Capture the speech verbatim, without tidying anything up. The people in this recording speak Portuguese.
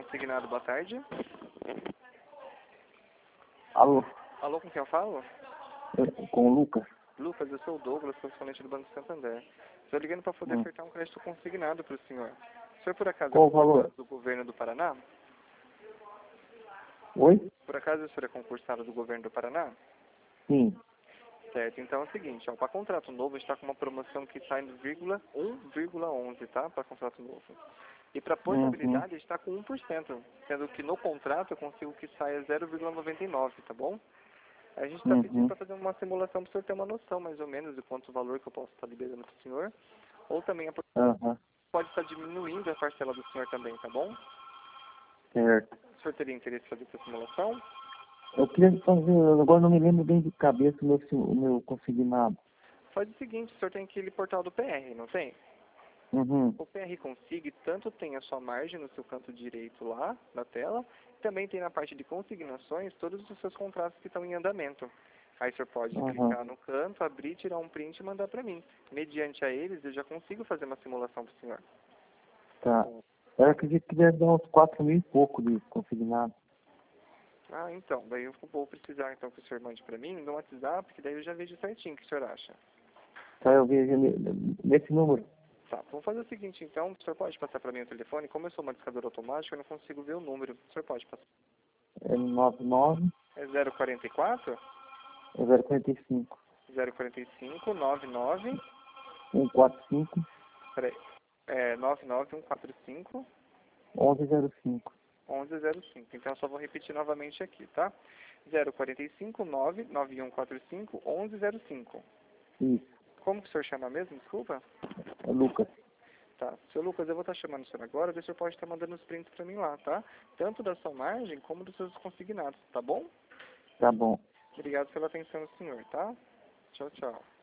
consignado, boa tarde. Alô? Alô, com quem eu falo? Eu, com o Lucas? Lucas, eu sou o Douglas, correspondente do Banco Santander. Estou ligando para poder Hum. ofertar um crédito consignado para o senhor. O senhor, por acaso, Qual é o valor? concursado do governo do Paraná? Oi? Por acaso o senhor é concursado do governo do Paraná? Sim. Certo, então é o seguinte, ó, para contrato novo a gente está com uma promoção que sai no um vírgula onze, tá? Para contrato novo. E para portabilidade Uhum. a gente está com um por cento, sendo que no contrato eu consigo que saia zero vírgula noventa e nove, tá bom? A gente está pedindo Uhum. para fazer uma simulação para o senhor ter uma noção mais ou menos de quanto valor que eu posso estar liberando para o senhor. Ou também a Aham. pode estar diminuindo a parcela do senhor também, tá bom? Certo. O senhor teria interesse em fazer essa simulação? Eu queria fazer, agora não me lembro bem de cabeça o meu, si- o meu consignado. Faz o seguinte, o senhor tem aquele portal do P R, não tem? Uhum. O P R Consig tanto tem a sua margem no seu canto direito lá, na tela, também tem na parte de consignações todos os seus contratos que estão em andamento. Aí o senhor pode Uhum. clicar no canto, abrir, tirar um print e mandar para mim. Mediante a eles, eu já consigo fazer uma simulação para o senhor. Tá. Eu acredito que deve dar uns quatro mil e pouco de consignado. Ah, então, daí eu vou precisar então que o senhor mande para mim no WhatsApp, que daí eu já vejo certinho o que o senhor acha. Tá, eu vejo ne- nesse número. Tá, vamos fazer o seguinte então, o senhor pode passar para mim o telefone, como eu sou uma discadora automática, eu não consigo ver o número. O senhor pode passar. É nove nove, É zero quarenta e quatro, é zero quarenta e cinco, zero quarenta e cinco, nove nove, um quatro cinco, peraí, é nove nove um quatro cinco, onze zero cinco. onze zero cinco. Então eu só vou repetir novamente aqui, tá? zero quarenta e cinco, nove nove um quatro cinco, onze zero cinco. Isso. Como que o senhor chama mesmo? Desculpa. É Lucas. Tá. Seu Lucas, eu vou estar chamando o senhor agora, daí o senhor pode estar mandando os prints para mim lá, tá? Tanto da sua margem como dos seus consignados, tá bom? Tá bom. Obrigado pela atenção do senhor, tá? Tchau, tchau.